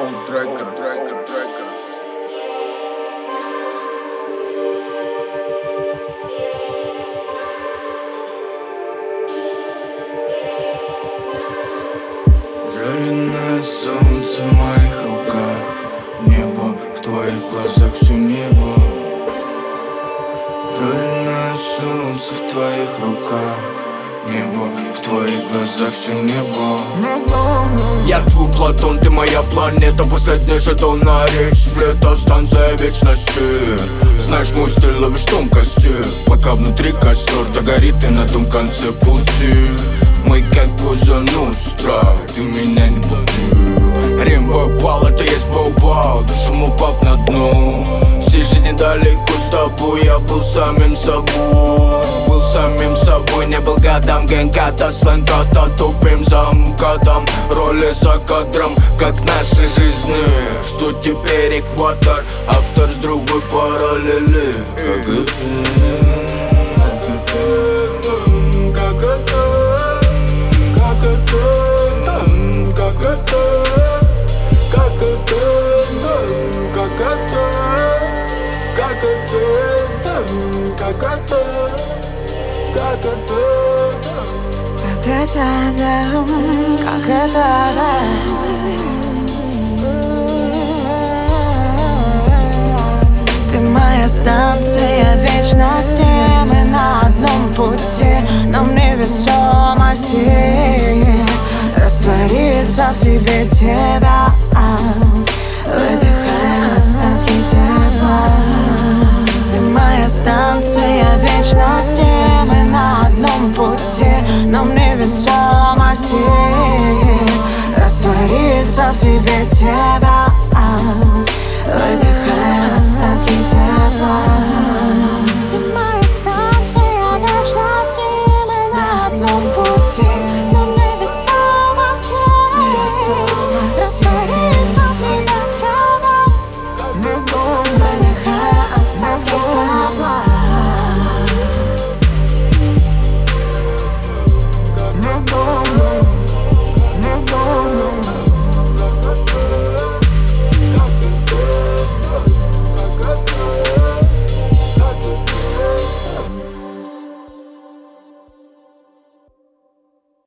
Old Records. Жареное солнце в моих руках, небо в твоих глазах, все небо. Жареное солнце в твоих руках, небо в твоих глазах, все небо. Я твой Платон, ты моя планета, последний жетон на речь. Лето, станция вечности. Знаешь мой стиль, ловишь тонкости. Пока внутри костер догорит и на том конце пути. Мы как Коза Ностра, ты меня не пути. Рим бал, это есть бау-бау, душем упав на дно. Всей жизни далеко с тобой, я был самим собой. Был самим собой, не был годам, гэнката, сленката, тупым замкатом. Роли за кадром, как наши жизни. Что теперь экватор, автор с другой параллели. Как это? Ты моя станция вечности, мы на одном пути, нам невесомости раствориться в тебе тебя, выдыхая остатки тепла. Ты моя станция вечности, мы на одном пути, нам невесомости раствориться в тебе тебя.